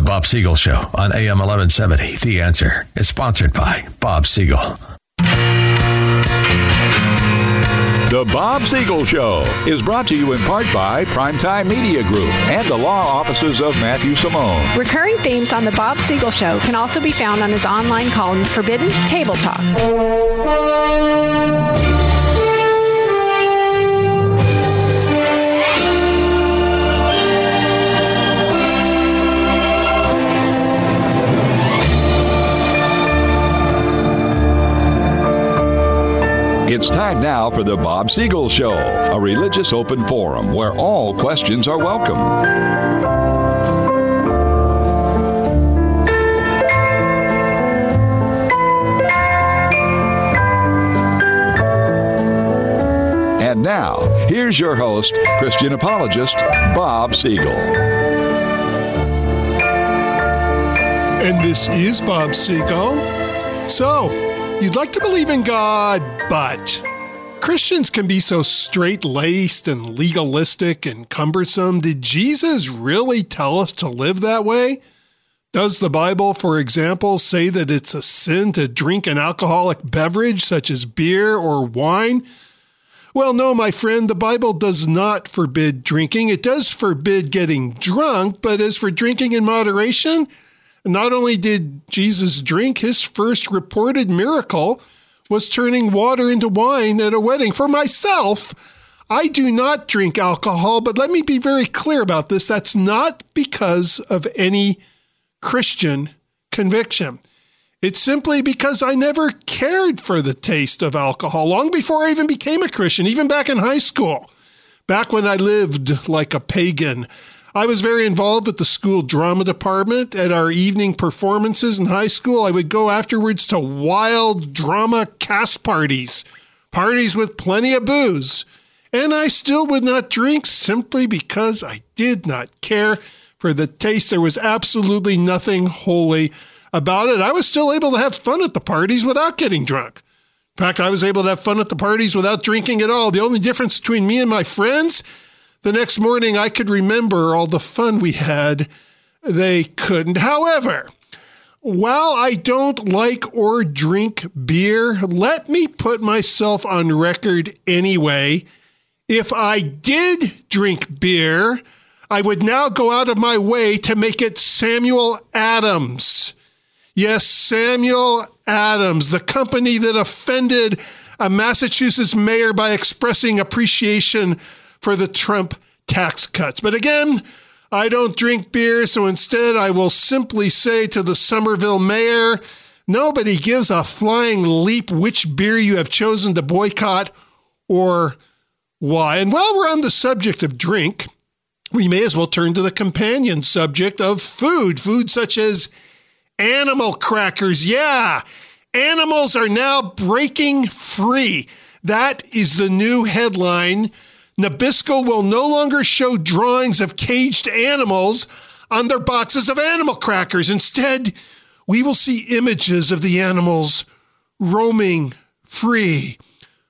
Bob Siegel Show on AM 1170. The Answer is sponsored by Bob Siegel. The Bob Siegel Show is brought to you in part by Primetime Media Group and the law offices of Matthew Simone. Recurring themes on The Bob Siegel Show can also be found on his online column, Forbidden Table Talk. It's time now for the Bob Siegel Show, a religious open forum where all questions are welcome. And now, here's your host, Christian apologist, Bob Siegel. And this is Bob Siegel. So, you'd like to believe in God, but Christians can be so straight-laced and legalistic and cumbersome. Did Jesus really tell us to live that way? Does the Bible, for example, say that it's a sin to drink an alcoholic beverage such as beer or wine? Well, no, my friend, the Bible does not forbid drinking. It does forbid getting drunk, but as for drinking in moderation, not only did Jesus drink, his first reported miracle was turning water into wine at a wedding. For myself, I do not drink alcohol, but let me be very clear about this. That's not because of any Christian conviction. It's simply because I never cared for the taste of alcohol long before I even became a Christian, even back in high school, back when I lived like a pagan. I was very involved with the school drama department. At our evening performances in high school, I would go afterwards to wild drama cast parties with plenty of booze. And I still would not drink simply because I did not care for the taste. There was absolutely nothing holy about it. I was still able to have fun at the parties without getting drunk. In fact, I was able to have fun at the parties without drinking at all. The only difference between me and my friends, the next morning, I could remember all the fun we had. They couldn't. However, while I don't like or drink beer, let me put myself on record anyway. If I did drink beer, I would now go out of my way to make it Samuel Adams. Yes, Samuel Adams, the company that offended a Massachusetts mayor by expressing appreciation for the Trump tax cuts. But again, I don't drink beer, so instead I will simply say to the Somerville mayor, nobody gives a flying leap which beer you have chosen to boycott or why. And while we're on the subject of drink, we may as well turn to the companion subject of food such as animal crackers. Yeah, animals are now breaking free. That is the new headline. Nabisco will no longer show drawings of caged animals on their boxes of animal crackers. Instead, we will see images of the animals roaming free.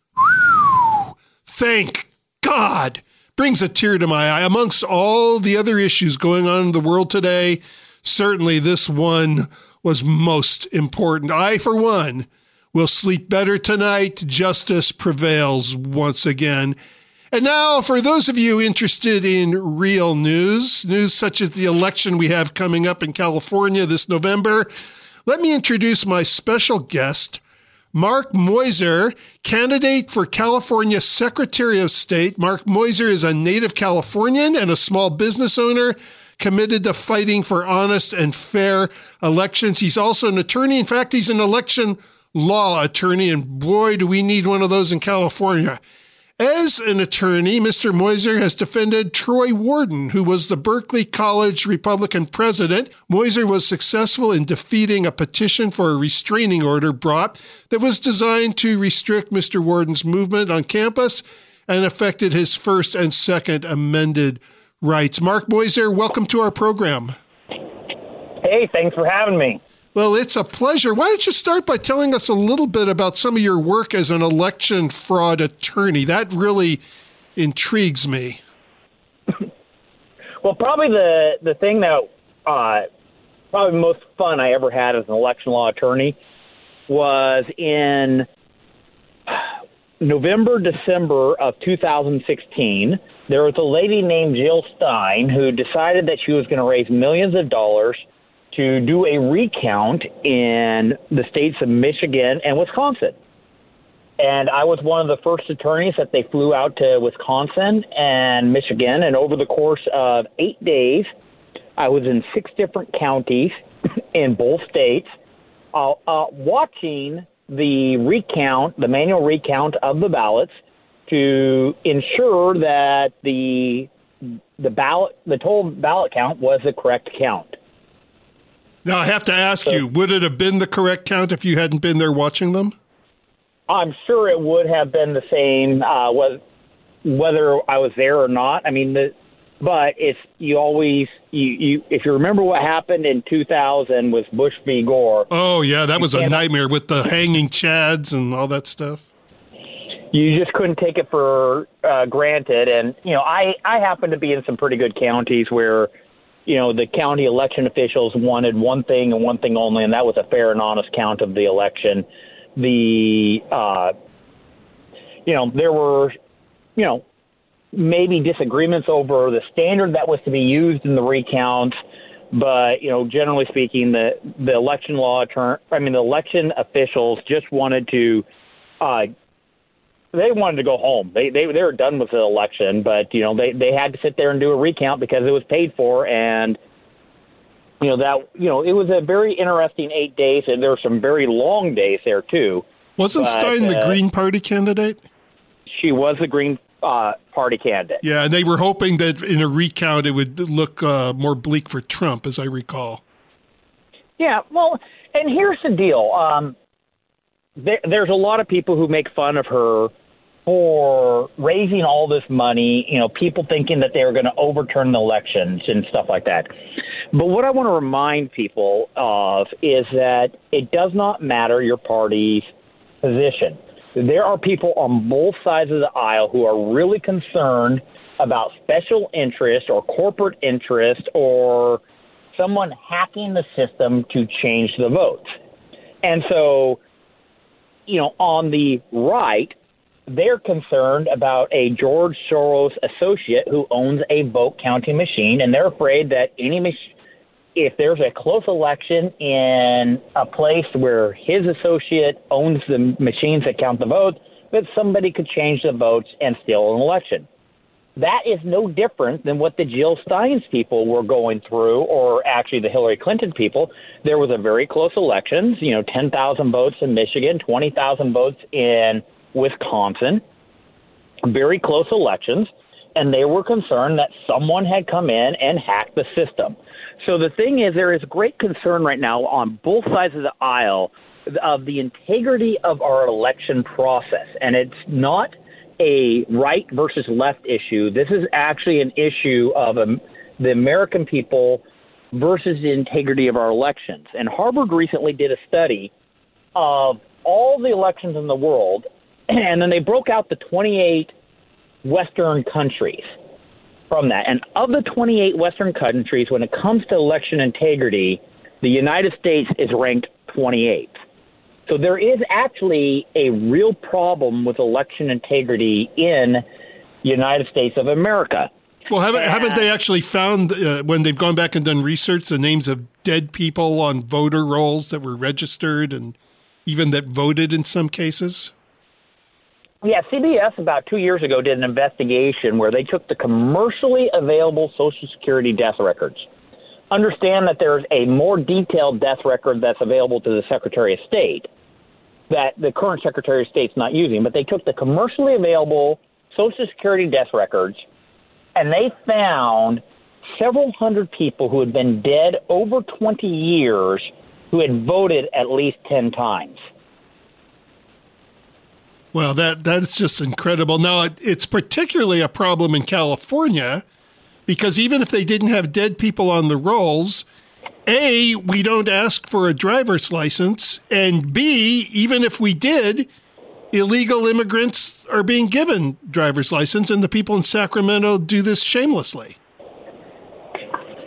Whew. Thank God. Brings a tear to my eye. Amongst all the other issues going on in the world today, certainly this one was most important. I, for one, will sleep better tonight. Justice prevails once again. And now, for those of you interested in real news such as the election we have coming up in California this November, let me introduce my special guest, Mark Moyser, candidate for California Secretary of State. Mark Moyser is a native Californian and a small business owner committed to fighting for honest and fair elections. He's also an attorney. In fact, he's an election law attorney, and boy, do we need one of those in California. As an attorney, Mr. Moyser has defended Troy Warden, who was the Berkeley College Republican president. Moyser was successful in defeating a petition for a restraining order brought that was designed to restrict Mr. Warden's movement on campus and affected his First and Second Amended rights. Mark Moyser, welcome to our program. Hey, thanks for having me. Well, it's a pleasure. Why don't you start by telling us a little bit about some of your work as an election fraud attorney? That really intrigues me. Well, probably the thing that probably the most fun I ever had as an election law attorney was in November, December of 2016. There was a lady named Jill Stein who decided that she was going to raise millions of dollars to do a recount in the states of Michigan and Wisconsin. And I was one of the first attorneys that they flew out to Wisconsin and Michigan. And over the course of 8 days, I was in 6 different counties in both states, watching the recount, the manual recount of the ballots to ensure that the total ballot count was the correct count. Now, I have to ask you, would it have been the correct count if you hadn't been there watching them? I'm sure it would have been the same whether I was there or not. I mean, but it's if you remember what happened in 2000 with Bush v. Gore. Oh, yeah, that was a nightmare with the hanging chads and all that stuff. You just couldn't take it for granted. And, I happen to be in some pretty good counties where, the county election officials wanted one thing and one thing only, and that was a fair and honest count of the election. There were, maybe disagreements over the standard that was to be used in the recounts, but, generally speaking, the election the election officials just wanted to, they wanted to go home. They were done with the election, but, they had to sit there and do a recount because it was paid for, and, it was a very interesting 8 days, and there were some very long days there, too. Wasn't Stein the Green Party candidate? She was the Green Party candidate. Yeah, and they were hoping that in a recount it would look more bleak for Trump, as I recall. Yeah, well, and here's the deal. There's a lot of people who make fun of her for raising all this money, people thinking that they were going to overturn the elections and stuff like that. But what I want to remind people of is that it does not matter your party's position. There are people on both sides of the aisle who are really concerned about special interest or corporate interest or someone hacking the system to change the votes. And so, on the right, they're concerned about a George Soros associate who owns a vote counting machine, and they're afraid that if there's a close election in a place where his associate owns the machines that count the votes, that somebody could change the votes and steal an election. That is no different than what the Jill Stein's people were going through, or actually the Hillary Clinton people. There was a very close elections, 10,000 votes in Michigan, 20,000 votes in Wisconsin, very close elections, and they were concerned that someone had come in and hacked the system. So the thing is, there is great concern right now on both sides of the aisle of the integrity of our election process, and it's not a right versus left issue. This is actually an issue of the American people versus the integrity of our elections. And Harvard recently did a study of all the elections in the world, and then they broke out the 28 Western countries from that. And of the 28 Western countries, when it comes to election integrity, the United States is ranked 28th. So there is actually a real problem with election integrity in the United States of America. Well, haven't they actually found, when they've gone back and done research, the names of dead people on voter rolls that were registered and even that voted in some cases? Yeah, CBS about 2 years ago did an investigation where they took the commercially available Social Security death records. Understand that there's a more detailed death record that's available to the Secretary of State that the current Secretary of State's not using, but they took the commercially available Social Security death records and they found several hundred people who had been dead over 20 years who had voted at least 10 times. Well, that's just incredible. Now, it's particularly a problem in California because even if they didn't have dead people on the rolls, A, we don't ask for a driver's license, and B, even if we did, illegal immigrants are being given driver's license, and the people in Sacramento do this shamelessly.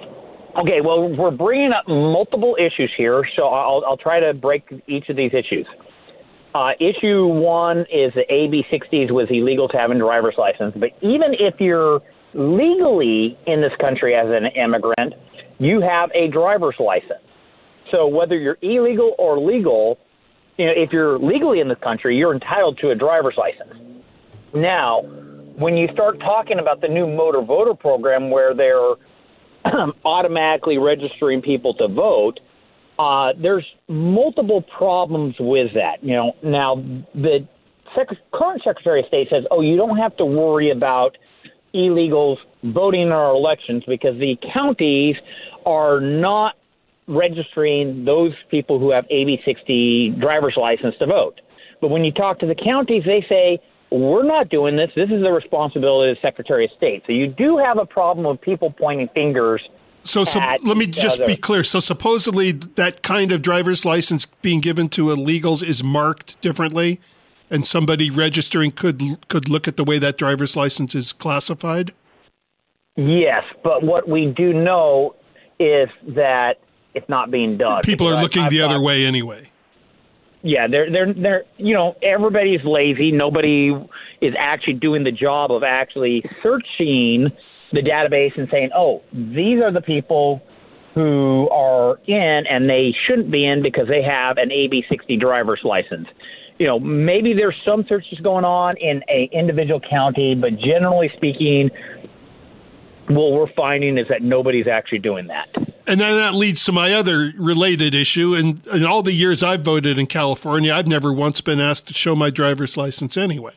Okay, well, we're bringing up multiple issues here, so I'll try to break each of these issues. Issue one is the AB60s was illegal to have a driver's license, but even if you're legally in this country as an immigrant, you have a driver's license. So whether you're illegal or legal, if you're legally in this country, you're entitled to a driver's license. Now, when you start talking about the new motor voter program where they're automatically registering people to vote, there's multiple problems with that. Now the current Secretary of State says, you don't have to worry about illegals voting in our elections because the counties are not registering those people who have AB60 driver's license to vote. But when you talk to the counties, they say, we're not doing this. This is the responsibility of the Secretary of State. So you do have a problem with people pointing fingers. So let me just be clear. So supposedly that kind of driver's license being given to illegals is marked differently, and somebody registering could look at the way that driver's license is classified? Yes, but what we do know is that it's not being done. People are looking the other way anyway. Yeah, they're everybody's lazy. Nobody is actually doing the job of actually searching the database and saying, these are the people who are in and they shouldn't be in because they have an AB60 driver's license. Maybe there's some searches going on in a individual county, but generally speaking, what we're finding is that nobody's actually doing that. And then that leads to my other related issue. And in all the years I've voted in California, I've never once been asked to show my driver's license anyway.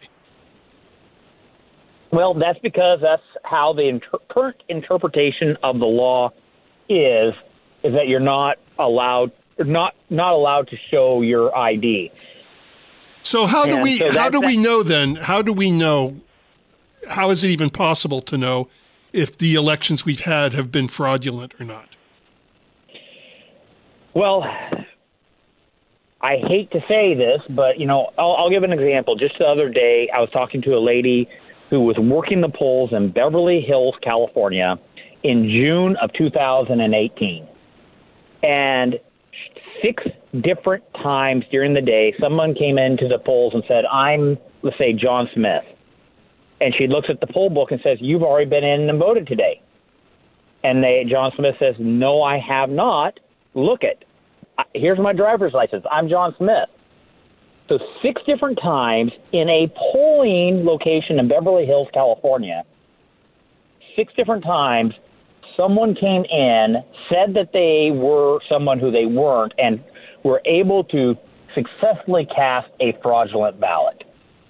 Well, that's because that's how the current interpretation of the law is that you're not allowed to show your ID. So how do we know then? How do we know? How is it even possible to know if the elections we've had have been fraudulent or not? Well, I hate to say this, but, I'll give an example. Just the other day, I was talking to a lady who was working the polls in Beverly Hills, California in June of 2018. And 6 different times during the day, someone came into the polls and said, I'm, let's say, John Smith. And she looks at the poll book and says, you've already been in and voted today. And John Smith says, no, I have not. Look it. Here's my driver's license. I'm John Smith. So 6 different times in a polling location in Beverly Hills, California, 6 different times, someone came in, said that they were someone who they weren't, and were able to successfully cast a fraudulent ballot.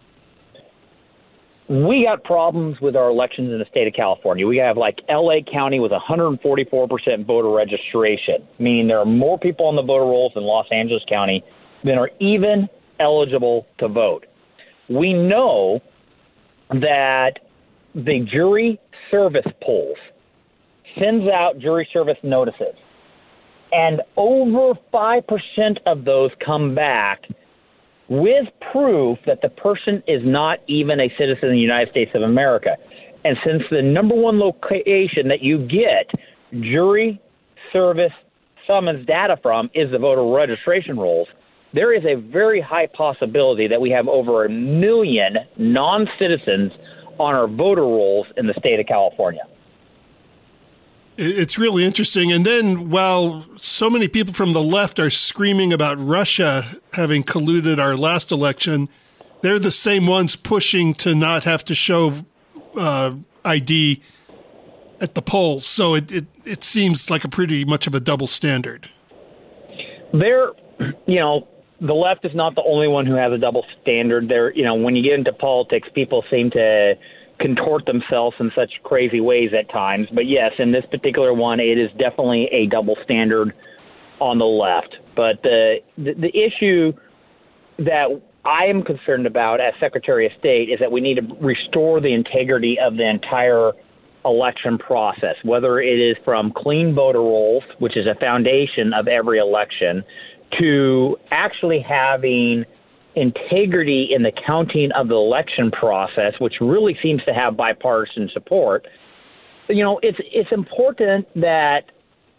We got problems with our elections in the state of California. We have L.A. County with 144% voter registration, meaning there are more people on the voter rolls in Los Angeles County than are even eligible to vote. We know that the jury service polls sends out jury service notices, and over 5% of those come back with proof that the person is not even a citizen of the United States of America. And since the number one location that you get jury service summons data from is the voter registration rolls, there is a very high possibility that we have over 1 million non-citizens on our voter rolls in the state of California. It's really interesting. And then while so many people from the left are screaming about Russia having colluded our last election, they're the same ones pushing to not have to show ID at the polls. So it seems like a pretty much of a double standard. The left is not the only one who has a double standard. When you get into politics, people seem to contort themselves in such crazy ways at times. But yes, in this particular one, it is definitely a double standard on the left. But the issue that I am concerned about as Secretary of State is that we need to restore the integrity of the entire election process, whether it is from clean voter rolls, which is a foundation of every election, to actually having integrity in the counting of the election process, which really seems to have bipartisan support. It's important that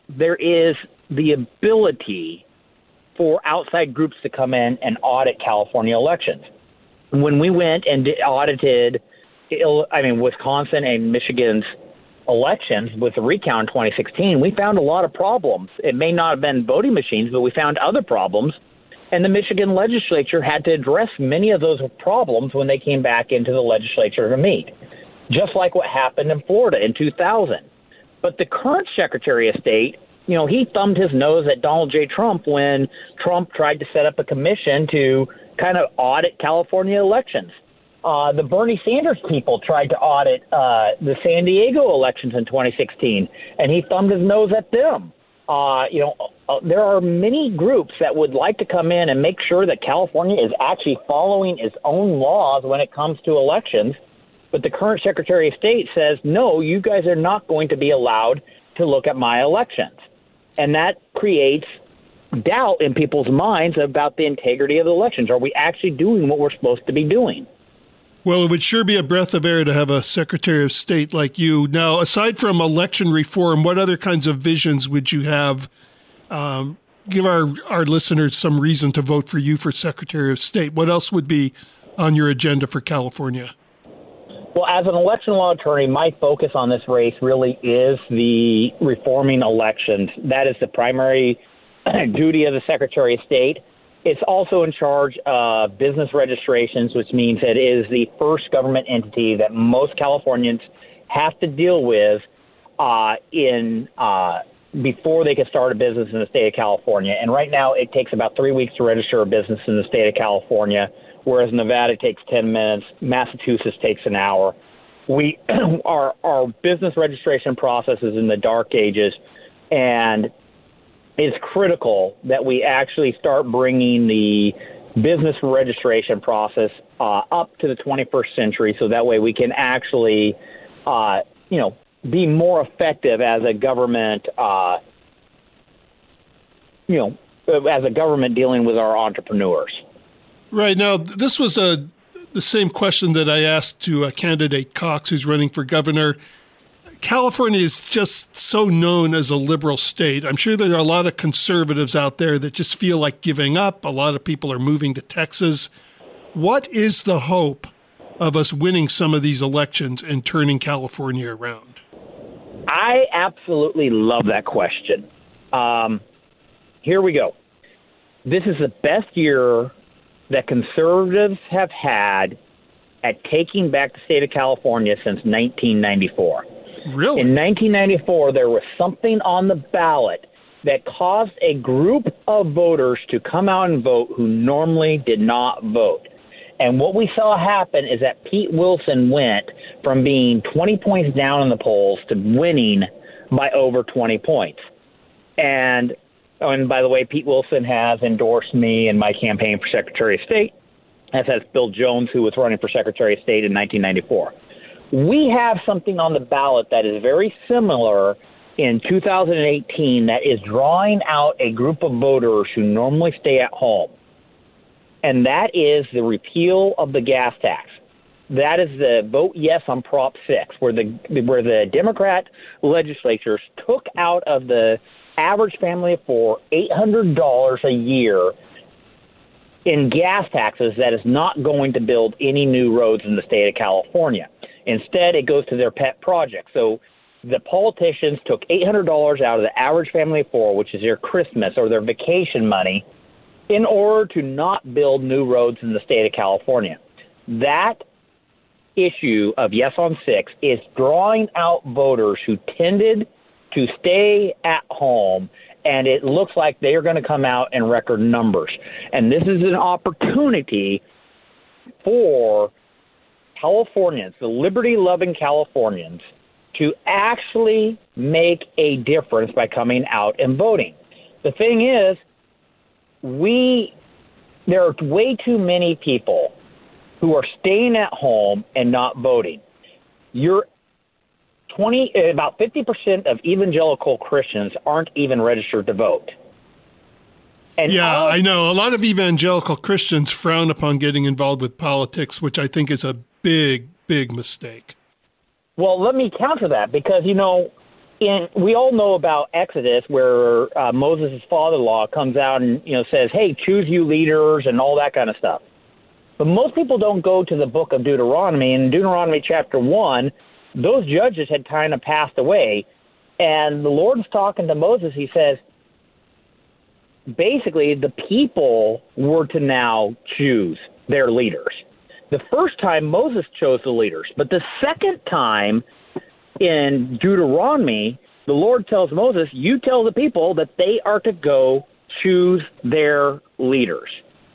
there is the ability for outside groups to come in and audit California elections. When we went and audited, Wisconsin and Michigan's elections with the recount in 2016, we found a lot of problems. It may not have been voting machines, but we found other problems. And the Michigan legislature had to address many of those problems when they came back into the legislature to meet, just like what happened in Florida in 2000. But the current Secretary of State, he thumbed his nose at Donald J. Trump when Trump tried to set up a commission to kind of audit California elections. The Bernie Sanders people tried to audit the San Diego elections in 2016, and he thumbed his nose at them. There are many groups that would like to come in and make sure that California is actually following its own laws when it comes to elections. But the current Secretary of State says, no, you guys are not going to be allowed to look at my elections. And that creates doubt in people's minds about the integrity of the elections. Are we actually doing what we're supposed to be doing? Well, it would sure be a breath of air to have a Secretary of State like you. Now, aside from election reform, what other kinds of visions would you have? Give our listeners some reason to vote for you for Secretary of State. What else would be on your agenda for California? Well, as an election law attorney, my focus on this race really is the reforming elections. That is the primary duty of the Secretary of State. It's also in charge of business registrations, which means it is the first government entity that most Californians have to deal with before they can start a business in the state of California. And right now, it takes about 3 weeks to register a business in the state of California, whereas Nevada takes 10 minutes, Massachusetts takes an hour. Our business registration process is in the dark ages, and it's critical that we actually start bringing the business registration process up to the 21st century, so that way we can actually, be more effective as a government, dealing with our entrepreneurs. Right. Now, this was the same question that I asked to candidate Cox, who's running for governor. California is just so known as a liberal state. I'm sure there are a lot of conservatives out there that just feel like giving up. A lot of people are moving to Texas. What is the hope of us winning some of these elections and turning California around? I absolutely love that question. Here we go. This is the best year that conservatives have had at taking back the state of California since 1994. Really? In 1994, there was something on the ballot that caused a group of voters to come out and vote who normally did not vote. And what we saw happen is that Pete Wilson went from being 20 points down in the polls to winning by over 20 points. And by the way, Pete Wilson has endorsed me in my campaign for Secretary of State, as has Bill Jones, who was running for Secretary of State in 1994. We have something on the ballot that is very similar in 2018 that is drawing out a group of voters who normally stay at home. And that is the repeal of the gas tax. That is the vote yes on Prop 6, where the Democrat legislatures took out of the average family of four $800 a year in gas taxes that is not going to build any new roads in the state of California. Instead, it goes to their pet project. So the politicians took $800 out of the average family of four, which is their Christmas or their vacation money, in order to not build new roads in the state of California. That issue of yes on 6 is drawing out voters who tended to stay at home, and it looks like they are going to come out in record numbers. And this is an opportunity for Californians, the liberty-loving Californians, to actually make a difference by coming out and voting. The thing is, there are way too many people who are staying at home and not voting. About 50% of evangelical Christians aren't even registered to vote. And yeah, I know. A lot of evangelical Christians frown upon getting involved with politics, which I think is a big, big mistake. Well, let me counter that because, we all know about Exodus, where Moses' father-in-law comes out and says, "Hey, choose you leaders," and all that kind of stuff. But most people don't go to the book of Deuteronomy. In Deuteronomy chapter 1, those judges had kind of passed away, and the Lord's talking to Moses. He says, basically, the people were to now choose their leaders. The first time Moses chose the leaders, but the second time in Deuteronomy, the Lord tells Moses, you tell the people that they are to go choose their leaders.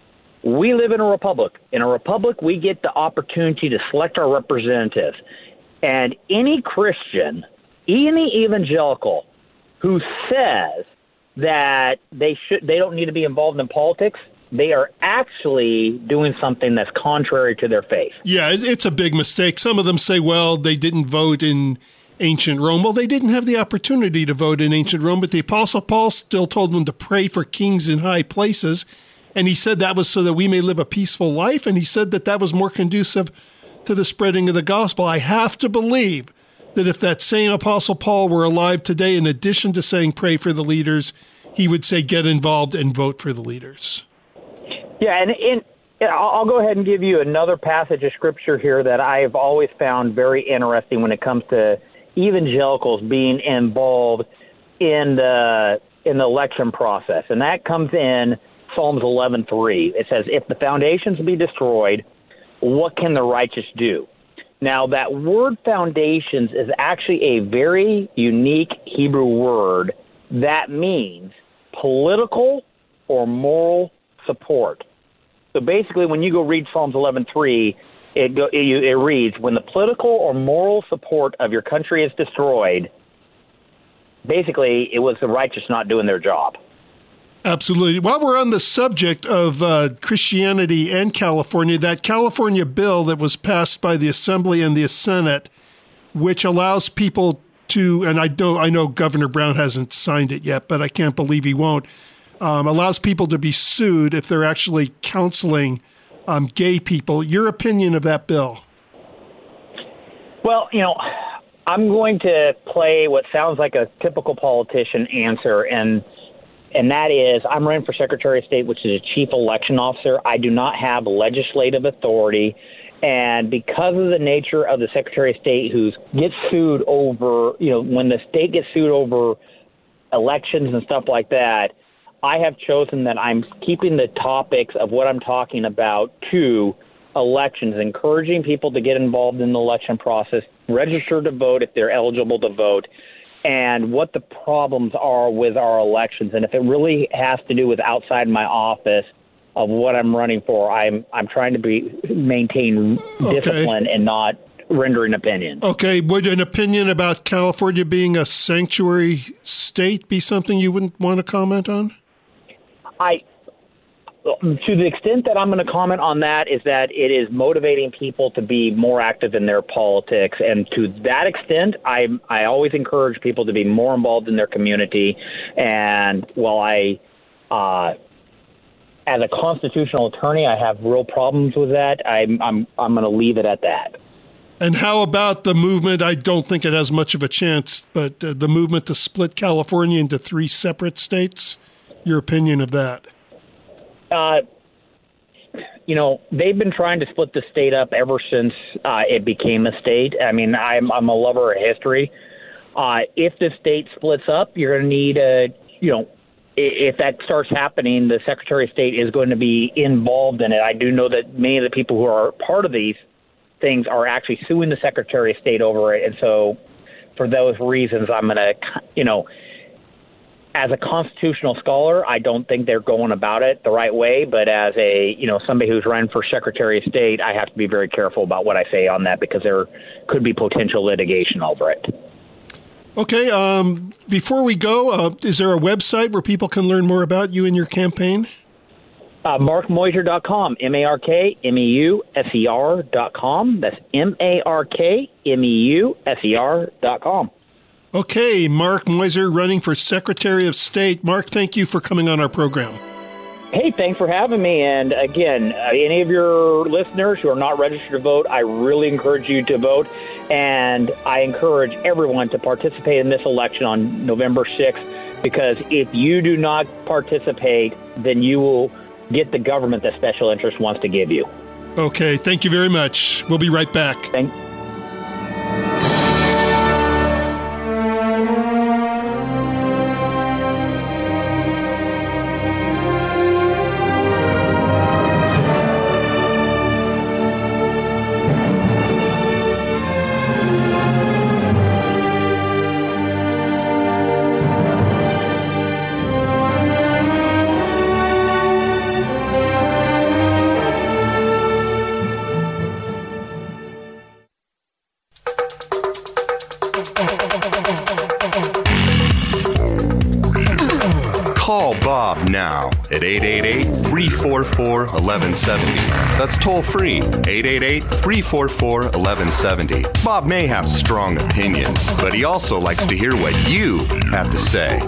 We live in a republic. In a republic, we get the opportunity to select our representatives. And any Christian, any evangelical who says that they don't need to be involved in politics, they are actually doing something that's contrary to their faith. Yeah, it's a big mistake. Some of them say, well, they didn't vote in ancient Rome. Well, they didn't have the opportunity to vote in ancient Rome, but the Apostle Paul still told them to pray for kings in high places. And he said that was so that we may live a peaceful life. And he said that was more conducive to the spreading of the gospel. I have to believe that if that same Apostle Paul were alive today, in addition to saying pray for the leaders, he would say get involved and vote for the leaders. Yeah, and I'll go ahead and give you another passage of Scripture here that I've always found very interesting when it comes to evangelicals being involved in the election process, and that comes in Psalms 11:3. It says, "If the foundations be destroyed, what can the righteous do?" Now, that word foundations is actually a very unique Hebrew word that means political or moral support. So basically, when you go read Psalms 11:3, it reads, when the political or moral support of your country is destroyed, basically it was the righteous not doing their job. Absolutely. While we're on the subject of Christianity and California, that California bill that was passed by the Assembly and the Senate, which allows people to, and I know Governor Brown hasn't signed it yet, but I can't believe he won't, allows people to be sued if they're actually counseling gay people. Your opinion of that bill? Well, I'm going to play what sounds like a typical politician answer, and that is, I'm running for Secretary of State, which is a chief election officer. I do not have legislative authority, and because of the nature of the Secretary of State who gets sued over, when the state gets sued over elections and stuff like that, I have chosen that I'm keeping the topics of what I'm talking about to elections, encouraging people to get involved in the election process, register to vote if they're eligible to vote, and what the problems are with our elections. And if it really has to do with outside my office of what I'm running for, I'm trying to maintain discipline and not rendering opinions. Okay. Would an opinion about California being a sanctuary state be something you wouldn't want to comment on? To the extent that I'm going to comment on that is that it is motivating people to be more active in their politics. And to that extent, I always encourage people to be more involved in their community. And while as a constitutional attorney, I have real problems with that, I'm going to leave it at that. And how about the movement? I don't think it has much of a chance, but the movement to split California into 3 separate states? Your opinion of that? They've been trying to split the state up ever since it became a state. I mean, I'm a lover of history. If the state splits up, you're going to need if that starts happening, the Secretary of State is going to be involved in it. I do know that many of the people who are part of these things are actually suing the Secretary of State over it. And so for those reasons, I'm going to, as a constitutional scholar, I don't think they're going about it the right way. But as somebody who's running for Secretary of State, I have to be very careful about what I say on that because there could be potential litigation over it. Okay. Before we go, is there a website where people can learn more about you and your campaign? MarkMeuser.com, MarkMeuser.com. That's MarkMeuser.com. Okay, Mark Meuser running for Secretary of State. Mark, thank you for coming on our program. Hey, thanks for having me. And again, any of your listeners who are not registered to vote, I really encourage you to vote. And I encourage everyone to participate in this election on November 6th, because if you do not participate, then you will get the government that special interest wants to give you. Okay, thank you very much. We'll be right back. Call Bob now at 888-344-1170. That's toll free, 888-344-1170. Bob may have strong opinions, but he also likes to hear what you have to say.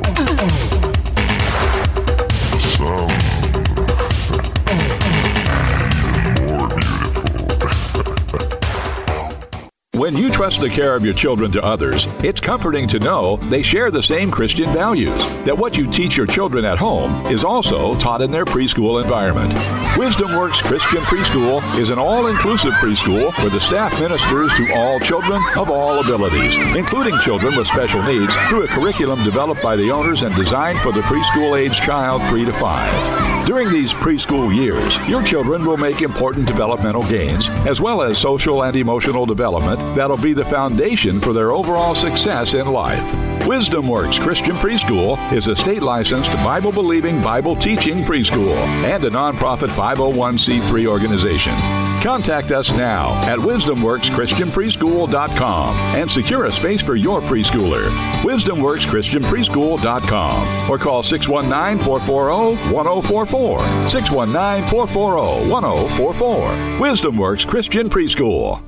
When you trust the care of your children to others, it's comforting to know they share the same Christian values, that what you teach your children at home is also taught in their preschool environment. Wisdom Works Christian Preschool is an all-inclusive preschool where the staff ministers to all children of all abilities, including children with special needs, through a curriculum developed by the owners and designed for the preschool-age child 3 to 5. During these preschool years, your children will make important developmental gains, as well as social and emotional development that'll be the foundation for their overall success in life. Wisdom Works Christian Preschool is a state-licensed, Bible-believing, Bible-teaching preschool and a nonprofit 501c3 organization. Contact us now at wisdomworkschristianpreschool.com and secure a space for your preschooler. wisdomworkschristianpreschool.com or call 619-440-1044. 619-440-1044. Wisdom Works Christian Preschool.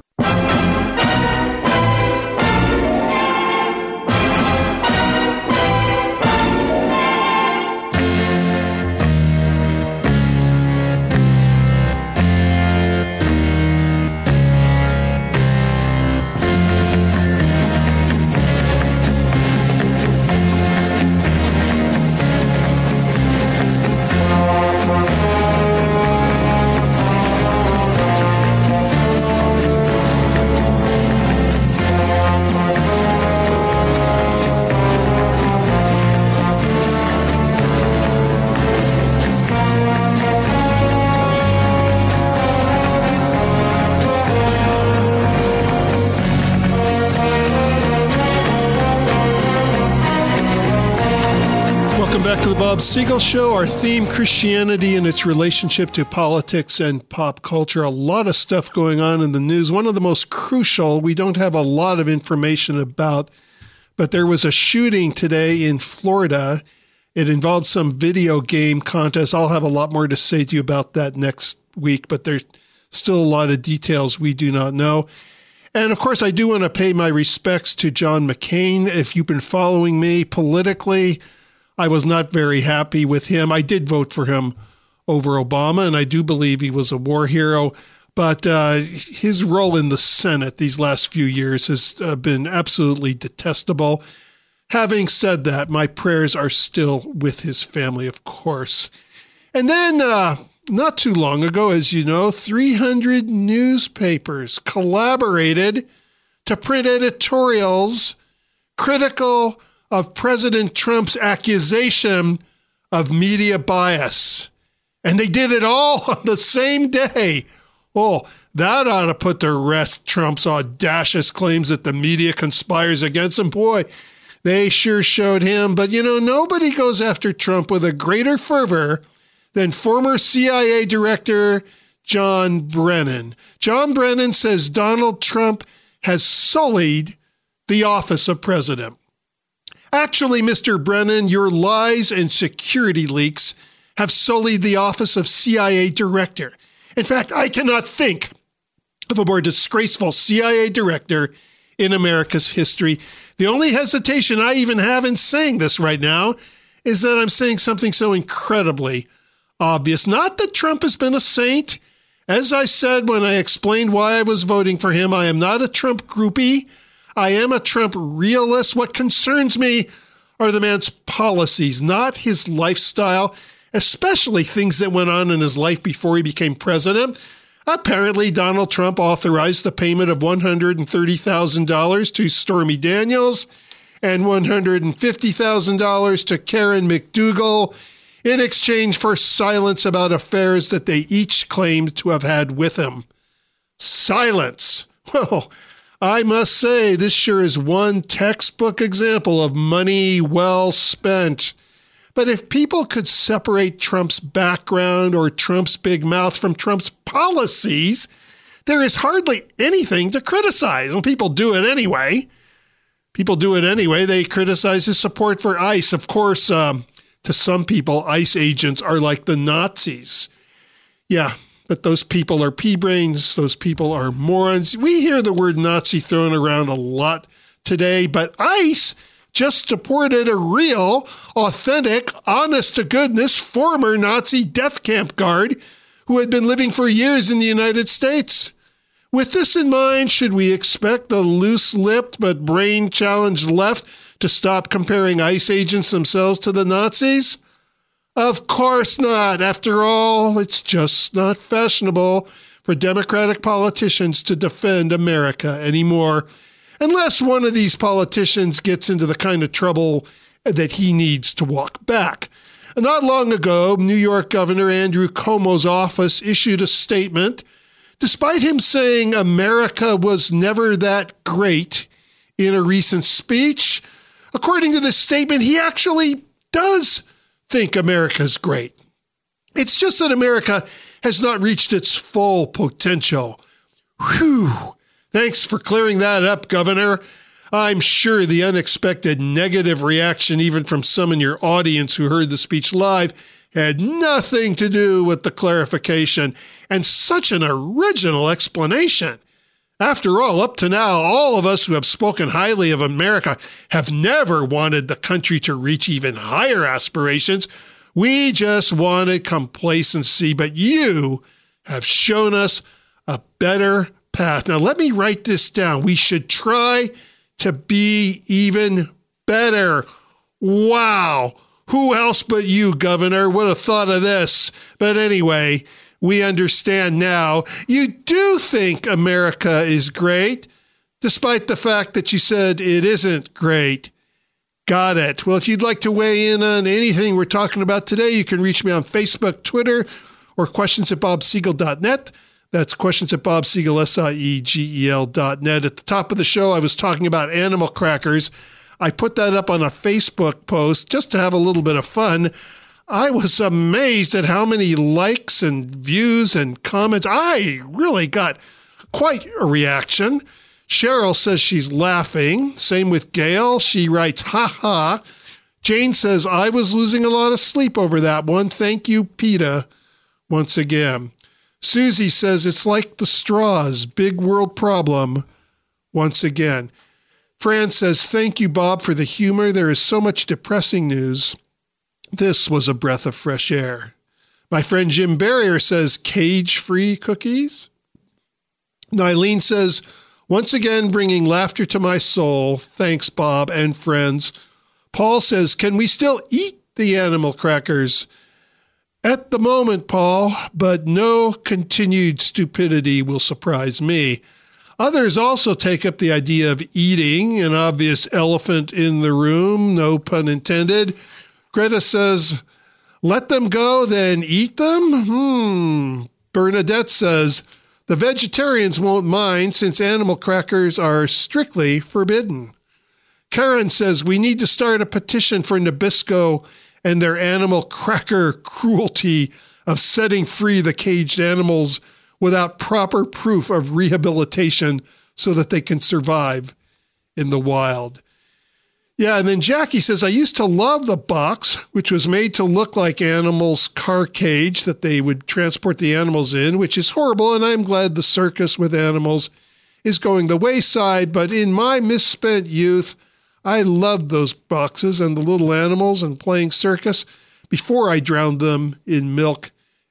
Bob Siegel Show. Our theme, Christianity and its relationship to politics and pop culture. A lot of stuff going on in the news. One of the most crucial, we don't have a lot of information about, but there was a shooting today in Florida. It involved some video game contest. I'll have a lot more to say to you about that next week, but there's still a lot of details we do not know. And of course, I do want to pay my respects to John McCain. If you've been following me politically, I was not very happy with him. I did vote for him over Obama, and I do believe he was a war hero. But his role in the Senate these last few years has been absolutely detestable. Having said that, my prayers are still with his family, of course. And then not too long ago, as you know, 300 newspapers collaborated to print editorials critical of President Trump's accusation of media bias. And they did it all on the same day. Oh, that ought to put to rest Trump's audacious claims that the media conspires against him. Boy, they sure showed him. But, you know, nobody goes after Trump with a greater fervor than former CIA Director John Brennan. John Brennan says Donald Trump has sullied the office of president. Actually, Mr. Brennan, your lies and security leaks have sullied the office of CIA Director. In fact, I cannot think of a more disgraceful CIA Director in America's history. The only hesitation I even have in saying this right now is that I'm saying something so incredibly obvious. Not that Trump has been a saint. As I said when I explained why I was voting for him, I am not a Trump groupie. I am a Trump realist. What concerns me are the man's policies, not his lifestyle, especially things that went on in his life before he became president. Apparently, Donald Trump authorized the payment of $130,000 to Stormy Daniels and $150,000 to Karen McDougal in exchange for silence about affairs that they each claimed to have had with him. Silence. Well, I must say, this sure is one textbook example of money well spent. But if people could separate Trump's background or Trump's big mouth from Trump's policies, there is hardly anything to criticize. And people do it anyway. They criticize his support for ICE. Of course, to some people, ICE agents are like the Nazis. Yeah, but those people are pea-brains. Those people are morons. We hear the word Nazi thrown around a lot today, but ICE just deported a real, authentic, honest-to-goodness former Nazi death camp guard who had been living for years in the United States. With this in mind, should we expect the loose-lipped but brain-challenged left to stop comparing ICE agents themselves to the Nazis? Of course not. After all, it's just not fashionable for Democratic politicians to defend America anymore, unless one of these politicians gets into the kind of trouble that he needs to walk back. Not long ago, New York Governor Andrew Cuomo's office issued a statement, despite him saying America was never that great in a recent speech. According to this statement, he actually does think America's great. It's just that America has not reached its full potential. Whew. Thanks for clearing that up, Governor. I'm sure the unexpected negative reaction, even from some in your audience who heard the speech live, had nothing to do with the clarification, and such an original explanation. After all, up to now, all of us who have spoken highly of America have never wanted the country to reach even higher aspirations. We just wanted complacency, but you have shown us a better path. Now, let me write this down. We should try to be even better. Wow. Who else but you, Governor, would have thought of this? But anyway, we understand now. You do think America is great, despite the fact that you said it isn't great. Got it. Well, if you'd like to weigh in on anything we're talking about today, you can reach me on Facebook, Twitter, or questions@bobsiegel.net. That's questions@bobsiegel, SIEGEL.net. At the top of the show, I was talking about animal crackers. I put that up on a Facebook post just to have a little bit of fun. I was amazed at how many likes and views and comments. I really got quite a reaction. Cheryl says she's laughing. Same with Gail. She writes, ha ha. Jane says, I was losing a lot of sleep over that one. Thank you, PETA, once again. Susie says, it's like the straws, big world problem, once again. Fran says, thank you, Bob, for the humor. There is so much depressing news. This was a breath of fresh air. My friend Jim Barrier says, cage-free cookies. Nylene says, once again, bringing laughter to my soul. Thanks, Bob and friends. Paul says, can we still eat the animal crackers? At the moment, Paul, but no continued stupidity will surprise me. Others also take up the idea of eating, an obvious elephant in the room, no pun intended. Greta says, let them go, then eat them? Bernadette says, the vegetarians won't mind since animal crackers are strictly forbidden. Karen says, we need to start a petition for Nabisco and their animal cracker cruelty of setting free the caged animals without proper proof of rehabilitation so that they can survive in the wild. Yeah, and then Jackie says, I used to love the box, which was made to look like animals' car cage that they would transport the animals in, which is horrible, and I'm glad the circus with animals is going the wayside. But in my misspent youth, I loved those boxes and the little animals and playing circus before I drowned them in milk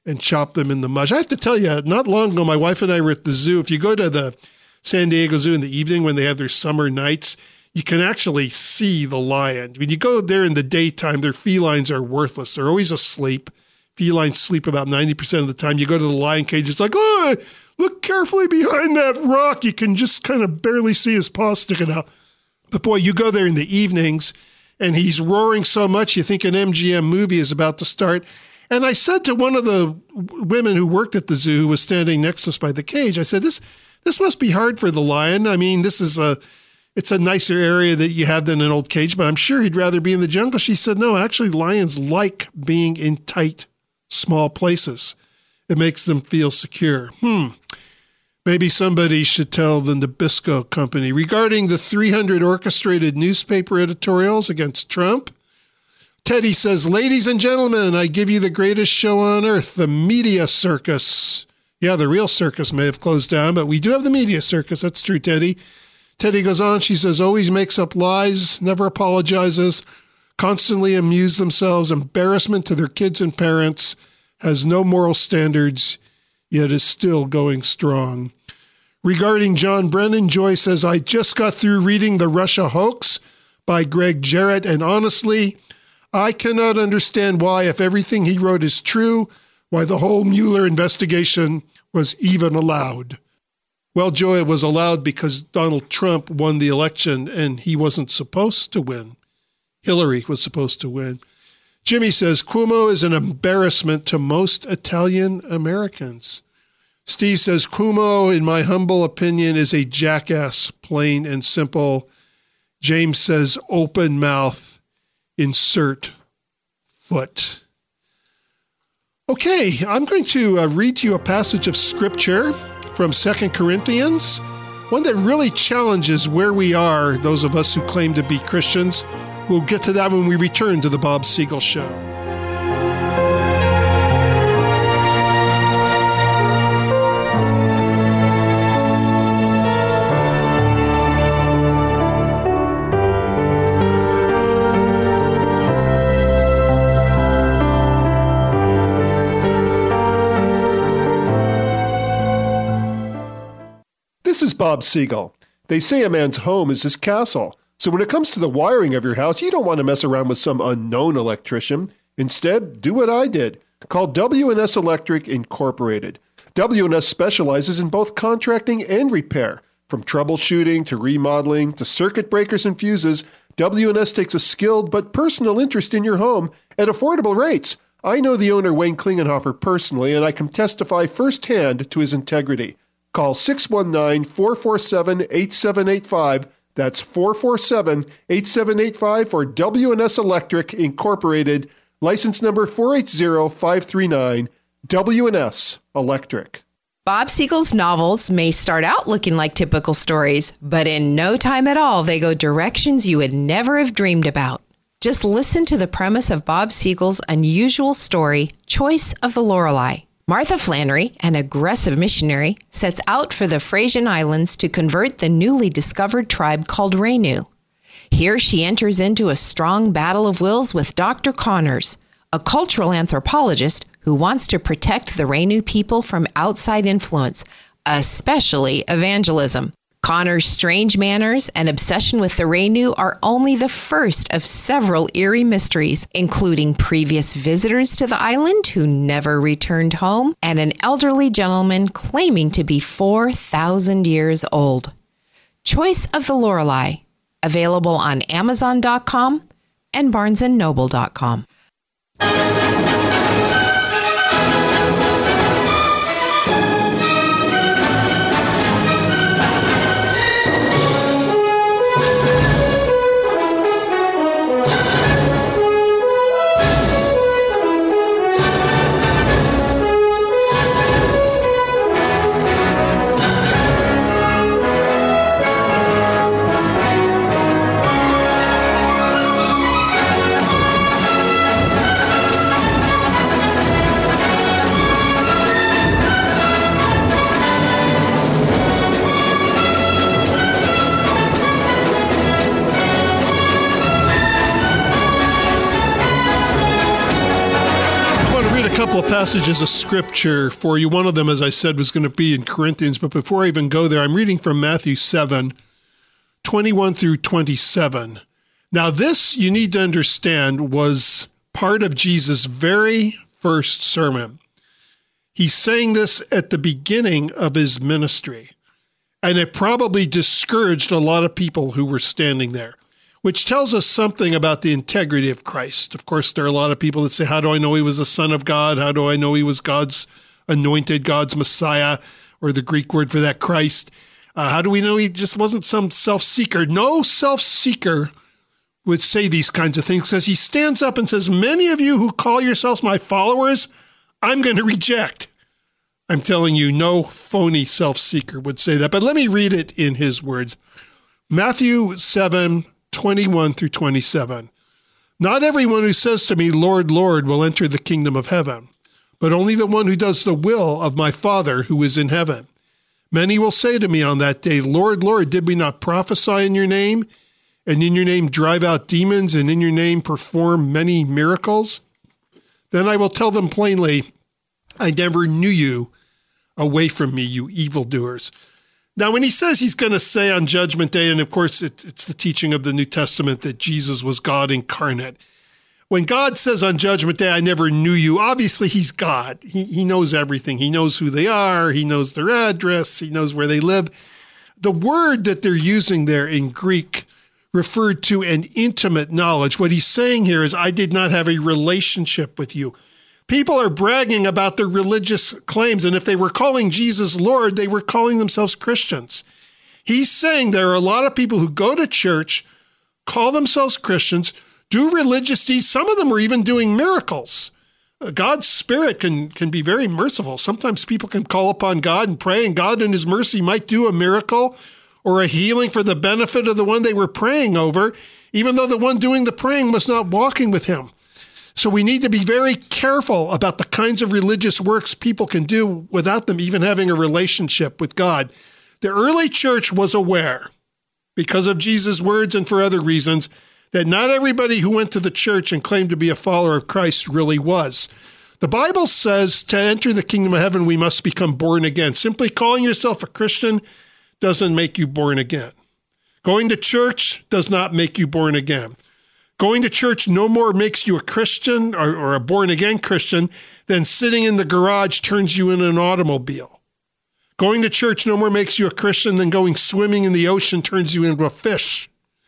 and chop them in the mush. I have to tell you, not long ago, my wife and I were at the zoo. If you go to the San Diego Zoo in the evening when they have their summer nights, you can actually see the lion. When you go there in the daytime, their felines are worthless. They're always asleep. Felines sleep about 90% of the time. You go to the lion cage, it's like, oh, look carefully behind that rock. You can just kind of barely see his paw sticking out. But boy, you go there in the evenings, and he's roaring so much you think an MGM movie is about to start. And I said to one of the women who worked at the zoo, who was standing next to us by the cage, I said, this must be hard for the lion. I mean, it's a nicer area that you have than an old cage, but I'm sure he'd rather be in the jungle. She said, no, actually lions like being in tight, small places. It makes them feel secure. Maybe somebody should tell the Nabisco Company. Regarding the 300 orchestrated newspaper editorials against Trump, Teddy says, ladies and gentlemen, I give you the greatest show on earth, the media circus. Yeah, the real circus may have closed down, but we do have the media circus. That's true, Teddy. Teddy goes on, she says, always makes up lies, never apologizes, constantly amuse themselves, embarrassment to their kids and parents, has no moral standards, yet is still going strong. Regarding John Brennan, Joy says, I just got through reading The Russia Hoax by Greg Jarrett, and honestly, I cannot understand why, if everything he wrote is true, why the whole Mueller investigation was even allowed. Well, Joy, it was allowed because Donald Trump won the election and he wasn't supposed to win. Hillary was supposed to win. Jimmy says, Cuomo is an embarrassment to most Italian Americans. Steve says, Cuomo, in my humble opinion, is a jackass, plain and simple. James says, open mouth, insert foot. Okay, I'm going to read to you a passage of scripture from 2 Corinthians, one that really challenges where we are, those of us who claim to be Christians. We'll get to that when we return to the Bob Siegel Show. This is Bob Siegel. They say a man's home is his castle. So when it comes to the wiring of your house, you don't want to mess around with some unknown electrician. Instead, do what I did. Call W&S Electric Incorporated. W&S specializes in both contracting and repair. From troubleshooting to remodeling to circuit breakers and fuses, W&S takes a skilled but personal interest in your home at affordable rates. I know the owner, Wayne Klingenhofer, personally, and I can testify firsthand to his integrity. Call 619-447-8785. That's 447-8785 for W&S Electric Incorporated, license number 480539, W&S Electric. Bob Siegel's novels may start out looking like typical stories, but in no time at all, they go directions you would never have dreamed about. Just listen to the premise of Bob Siegel's unusual story, Choice of the Lorelei. Martha Flannery, an aggressive missionary, sets out for the Frisian Islands to convert the newly discovered tribe called Renu. Here she enters into a strong battle of wills with Dr. Connors, a cultural anthropologist who wants to protect the Renu people from outside influence, especially evangelism. Connor's strange manners and obsession with the Renu are only the first of several eerie mysteries, including previous visitors to the island who never returned home, and an elderly gentleman claiming to be 4,000 years old. Choice of the Lorelei, available on Amazon.com and BarnesandNoble.com. a couple of passages of scripture for you. One of them, as I said, was going to be in Corinthians. But before I even go there, I'm reading from Matthew 7, 21 through 27. Now, this, you need to understand, was part of Jesus' very first sermon. He's saying this at the beginning of his ministry. And it probably discouraged a lot of people who were standing there, which tells us something about the integrity of Christ. Of course, there are a lot of people that say, how do I know he was the Son of God? How do I know he was God's anointed, God's Messiah, or the Greek word for that, Christ? How do we know he just wasn't some self-seeker? No self-seeker would say these kinds of things, because he stands up and says, many of you who call yourselves my followers, I'm going to reject. I'm telling you, no phony self-seeker would say that. But let me read it in his words. Matthew 7, 21 through 27. Not everyone who says to me, Lord, Lord, will enter the kingdom of heaven, but only the one who does the will of my Father who is in heaven. Many will say to me on that day, Lord, Lord, did we not prophesy in your name, and in your name drive out demons, and in your name perform many miracles? Then I will tell them plainly, I never knew you. Away from me, you evildoers. Now, when he says he's going to say on Judgment Day, and of course it's the teaching of the New Testament that Jesus was God incarnate. When God says on Judgment Day, I never knew you, obviously he's God. He knows everything. He knows who they are. He knows their address. He knows where they live. The word that they're using there in Greek referred to an intimate knowledge. What he's saying here is, I did not have a relationship with you. People are bragging about their religious claims, and if they were calling Jesus Lord, they were calling themselves Christians. He's saying there are a lot of people who go to church, call themselves Christians, do religious deeds. Some of them are even doing miracles. God's Spirit can be very merciful. Sometimes people can call upon God and pray, and God in his mercy might do a miracle or a healing for the benefit of the one they were praying over, even though the one doing the praying was not walking with him. So we need to be very careful about the kinds of religious works people can do without them even having a relationship with God. The early church was aware, because of Jesus' words and for other reasons, that not everybody who went to the church and claimed to be a follower of Christ really was. The Bible says to enter the kingdom of heaven, we must become born again. Simply calling yourself a Christian doesn't make you born again. Going to church does not make you born again. Going to church no more makes you a Christian or a born-again Christian than sitting in the garage turns you into an automobile. Going to church no more makes you a Christian than going swimming in the ocean turns you into a fish.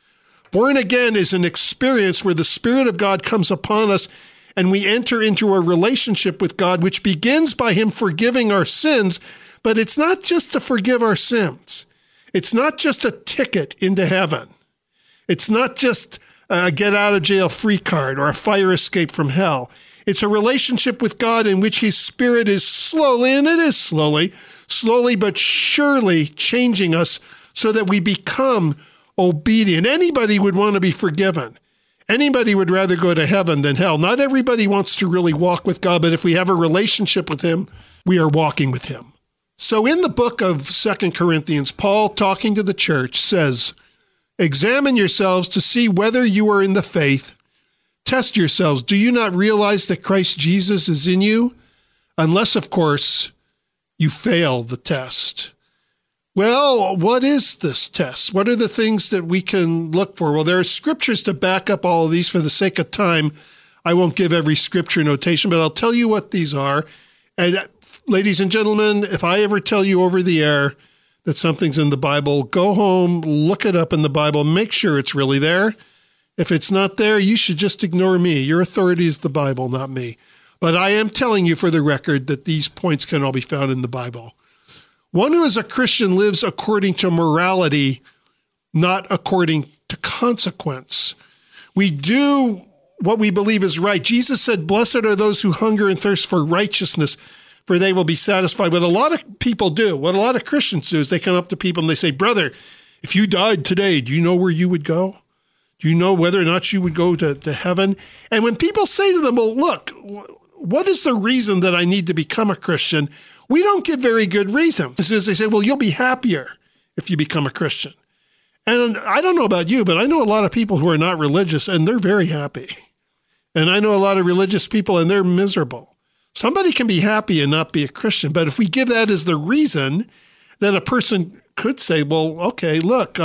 Born again is an experience where the Spirit of God comes upon us and we enter into a relationship with God, which begins by him forgiving our sins. But it's not just to forgive our sins. It's not just a ticket into heaven. It's not just a get-out-of-jail-free card or a fire escape from hell. It's a relationship with God in which his Spirit is slowly, and it is slowly but surely changing us so that we become obedient. Anybody would want to be forgiven. Anybody would rather go to heaven than hell. Not everybody wants to really walk with God, but if we have a relationship with him, we are walking with him. So in the book of 2 Corinthians, Paul, talking to the church, says, examine yourselves to see whether you are in the faith. Test yourselves. Do you not realize that Christ Jesus is in you? Unless, of course, you fail the test. Well, what is this test? What are the things that we can look for? Well, there are scriptures to back up all of these. For the sake of time, I won't give every scripture notation, but I'll tell you what these are. And ladies and gentlemen, if I ever tell you over the air that something's in the Bible, go home, look it up in the Bible, make sure it's really there. If it's not there, you should just ignore me. Your authority is the Bible, not me. But I am telling you for the record that these points can all be found in the Bible. One who is a Christian lives according to morality, not according to consequence. We do what we believe is right. Jesus said, blessed are those who hunger and thirst for righteousness, for they will be satisfied. What a lot of people do, what a lot of Christians do, is they come up to people and they say, brother, if you died today, do you know where you would go? Do you know whether or not you would go to heaven? And when people say to them, well, look, what is the reason that I need to become a Christian? We don't give very good reasons. They say, well, you'll be happier if you become a Christian. And I don't know about you, but I know a lot of people who are not religious and they're very happy. And I know a lot of religious people and they're miserable. Somebody can be happy and not be a Christian. But if we give that as the reason, then a person could say, well, okay, look,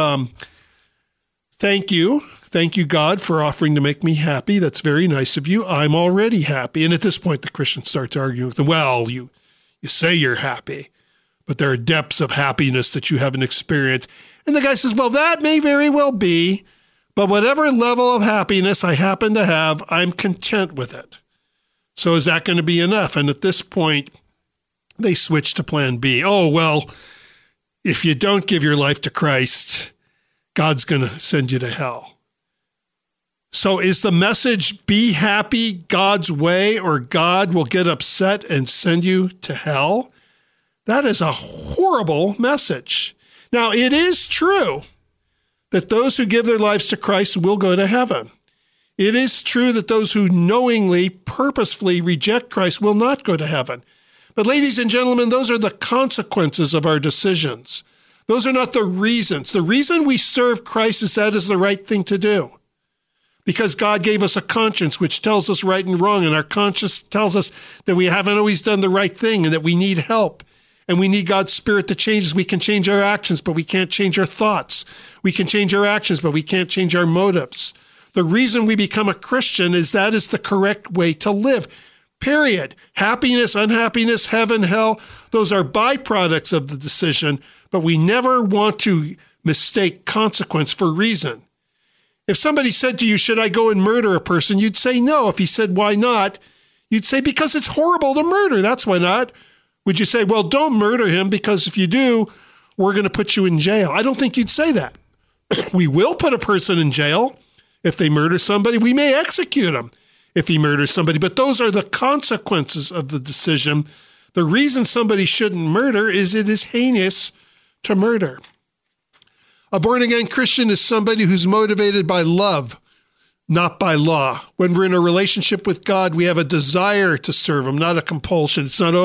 thank you. Thank you, God, for offering to make me happy. That's very nice of you. I'm already happy. And at this point, the Christian starts arguing with them. Well, you say you're happy, but there are depths of happiness that you haven't experienced. And the guy says, well, that may very well be, but whatever level of happiness I happen to have, I'm content with it. So is that going to be enough? And at this point, they switch to plan B. Oh, well, if you don't give your life to Christ, God's going to send you to hell. So is the message, be happy God's way, or God will get upset and send you to hell? That is a horrible message. Now, it is true that those who give their lives to Christ will go to heaven. It is true that those who knowingly, purposefully reject Christ will not go to heaven. But ladies and gentlemen, those are the consequences of our decisions. Those are not the reasons. The reason we serve Christ is that is the right thing to do. Because God gave us a conscience which tells us right and wrong, and our conscience tells us that we haven't always done the right thing and that we need help. And we need God's Spirit to change us. We can change our actions, but we can't change our thoughts. We can change our actions, but we can't change our motives. The reason we become a Christian is that is the correct way to live. Period. Happiness, unhappiness, heaven, hell, those are byproducts of the decision, but we never want to mistake consequence for reason. If somebody said to you, should I go and murder a person? You'd say no. If he said, why not? You'd say, because it's horrible to murder. That's why not. Would you say, well, don't murder him because if you do, we're going to put you in jail? I don't think you'd say that. We will put a person in jail if they murder somebody. We may execute him if he murders somebody, but those are the consequences of the decision. The reason somebody shouldn't murder is it is heinous to murder. A born-again Christian is somebody who's motivated by love, not by law. When we're in a relationship with God, we have a desire to serve him, not a compulsion. It's not,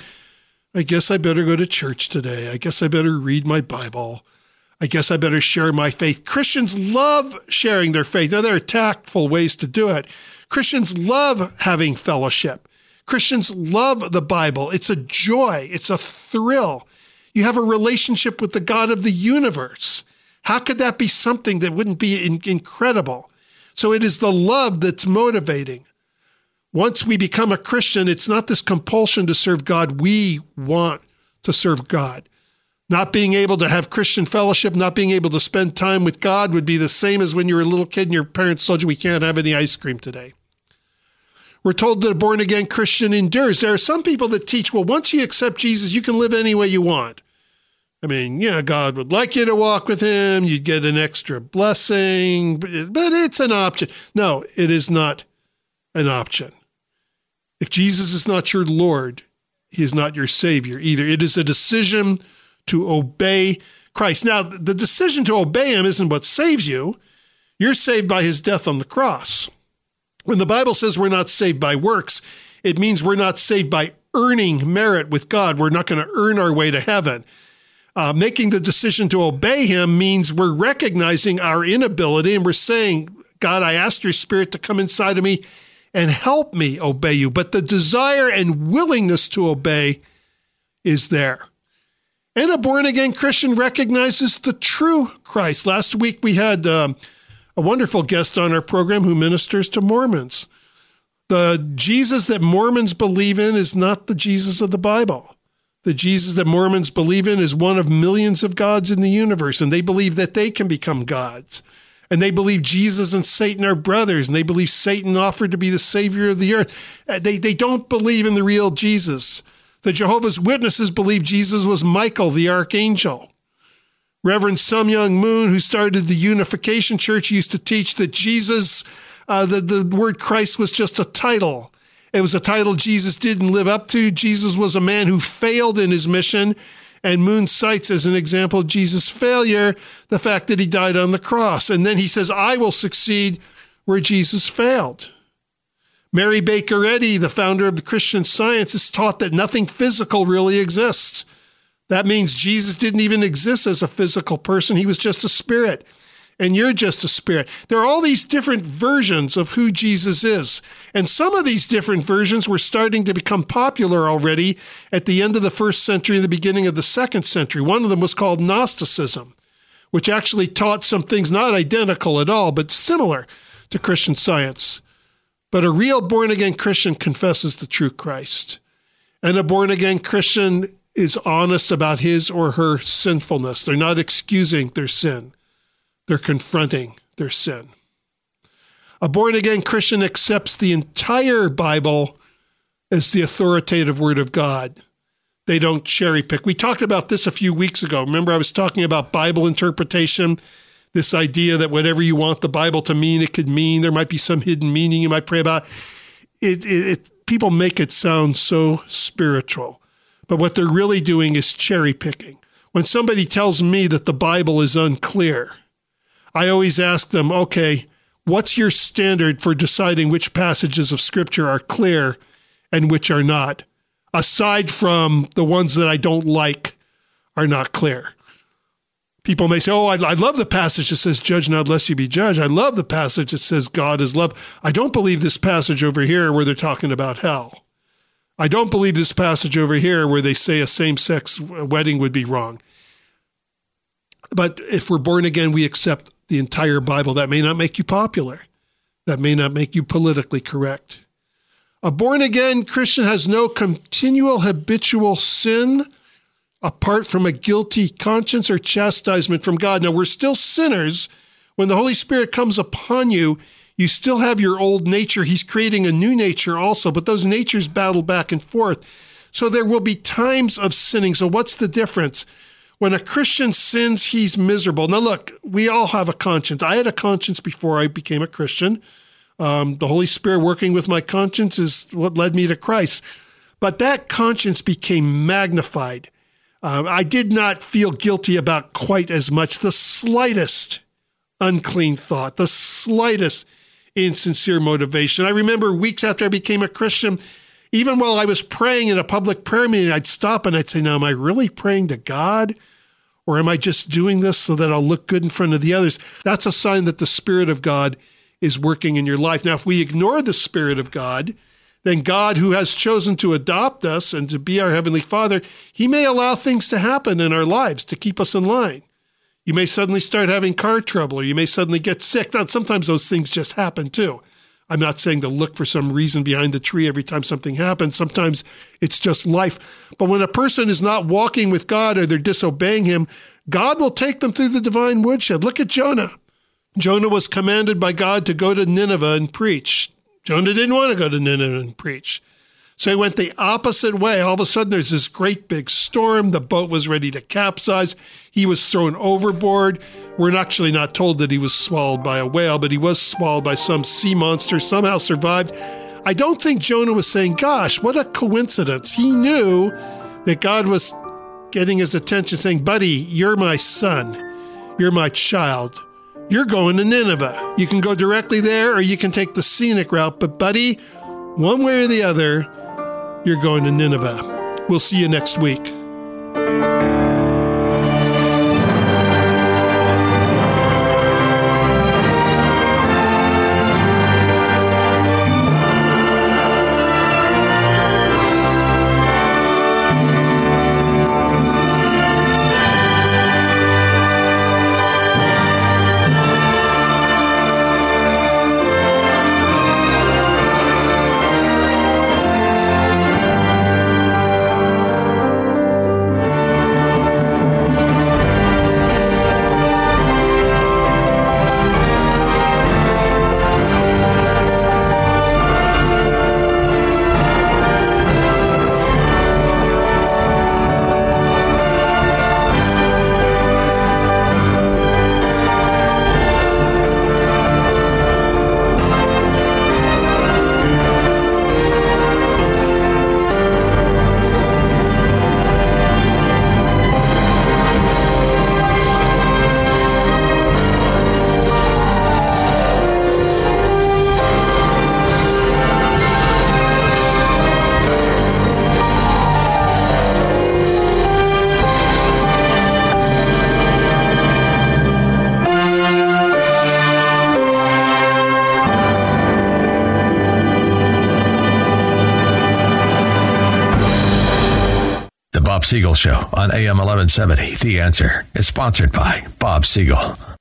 I guess I better go to church today. I guess I better read my Bible. I guess I better share my faith. Christians love sharing their faith. Now, there are tactful ways to do it. Christians love having fellowship. Christians love the Bible. It's a joy. It's a thrill. You have a relationship with the God of the universe. How could that be something that wouldn't be incredible? So it is the love that's motivating. Once we become a Christian, it's not this compulsion to serve God. We want to serve God. Not being able to have Christian fellowship, not being able to spend time with God would be the same as when you were a little kid and your parents told you we can't have any ice cream today. We're told that a born-again Christian endures. There are some people that teach, well, once you accept Jesus, you can live any way you want. I mean, yeah, God would like you to walk with him. You'd get an extra blessing, but it's an option. No, it is not an option. If Jesus is not your Lord, he is not your Savior either. It is a decision to obey Christ. Now, the decision to obey him isn't what saves you. You're saved by his death on the cross. When the Bible says we're not saved by works, it means we're not saved by earning merit with God. We're not going to earn our way to heaven. Making the decision to obey him means we're recognizing our inability and we're saying, God, I ask your Spirit to come inside of me and help me obey you. But the desire and willingness to obey is there. And a born-again Christian recognizes the true Christ. Last week we had a wonderful guest on our program who ministers to Mormons. The Jesus that Mormons believe in is not the Jesus of the Bible. The Jesus that Mormons believe in is one of millions of gods in the universe, and they believe that they can become gods. And they believe Jesus and Satan are brothers, and they believe Satan offered to be the savior of the earth. They don't believe in the real Jesus. The Jehovah's Witnesses believe Jesus was Michael, the archangel. Reverend Sun Myung Moon, who started the Unification Church, used to teach that Jesus, the word Christ was just a title. It was a title Jesus didn't live up to. Jesus was a man who failed in his mission. And Moon cites as an example of Jesus' failure the fact that he died on the cross. And then he says, I will succeed where Jesus failed. Mary Baker Eddy, the founder of the Christian Science, has taught that nothing physical really exists. That means Jesus didn't even exist as a physical person. He was just a spirit. and you're just a spirit. There are all these different versions of who Jesus is. And some of these different versions were starting to become popular already at the end of the 1st century and the beginning of the 2nd century. One of them was called Gnosticism, which actually taught some things not identical at all, but similar to Christian Science. But a real born-again Christian confesses the true Christ. And a born-again Christian is honest about his or her sinfulness. They're not excusing their sin. They're confronting their sin. A born-again Christian accepts the entire Bible as the authoritative Word of God. They don't cherry pick. We talked about this a few weeks ago. Remember, I was talking about Bible interpretation, this idea that whatever you want the Bible to mean, it could mean. There might be some hidden meaning you might pray about. People make it sound so spiritual. But what they're really doing is cherry picking. When somebody tells me that the Bible is unclear, I always ask them, okay, what's your standard for deciding which passages of Scripture are clear and which are not, aside from the ones that I don't like are not clear? People may say, I love the passage that says, judge not lest you be judged. I love the passage that says God is love. I don't believe this passage over here where they're talking about hell. I don't believe this passage over here where they say a same-sex wedding would be wrong. But if we're born again, we accept the entire Bible. That may not make you popular. That may not make you politically correct. A born-again Christian has no continual habitual sin apart from a guilty conscience or chastisement from God. Now, we're still sinners. When the Holy Spirit comes upon you, you still have your old nature. He's creating a new nature also, but those natures battle back and forth. So there will be times of sinning. So what's the difference? When a Christian sins, he's miserable. Now, look, we all have a conscience. I had a conscience before I became a Christian. The Holy Spirit working with my conscience is what led me to Christ. But that conscience became magnified. I did not feel guilty about quite as much. The slightest unclean thought, the slightest insincere motivation. I remember weeks after I became a Christian, even while I was praying in a public prayer meeting, I'd stop and I'd say, now, am I really praying to God? Or am I just doing this so that I'll look good in front of the others? That's a sign that the Spirit of God is working in your life. Now, if we ignore the Spirit of God, then God, who has chosen to adopt us and to be our Heavenly Father, He may allow things to happen in our lives to keep us in line. You may suddenly start having car trouble, or you may suddenly get sick. Now, sometimes those things just happen too. I'm not saying to look for some reason behind the tree every time something happens. Sometimes it's just life. But when a person is not walking with God or they're disobeying Him, God will take them through the divine woodshed. Look at Jonah. Jonah was commanded by God to go to Nineveh and preach. Jonah didn't want to go to Nineveh and preach. So he went the opposite way. All of a sudden, there's this great big storm. The boat was ready to capsize. He was thrown overboard. We're actually not told that he was swallowed by a whale, but he was swallowed by some sea monster, somehow survived. I don't think Jonah was saying, gosh, what a coincidence. He knew that God was getting his attention, saying, buddy, you're my son. You're my child. You're going to Nineveh. You can go directly there or you can take the scenic route. But buddy, one way or the other, you're going to Nineveh. We'll see you next week. Siegel Show on AM 1170. The Answer is sponsored by Bob Siegel.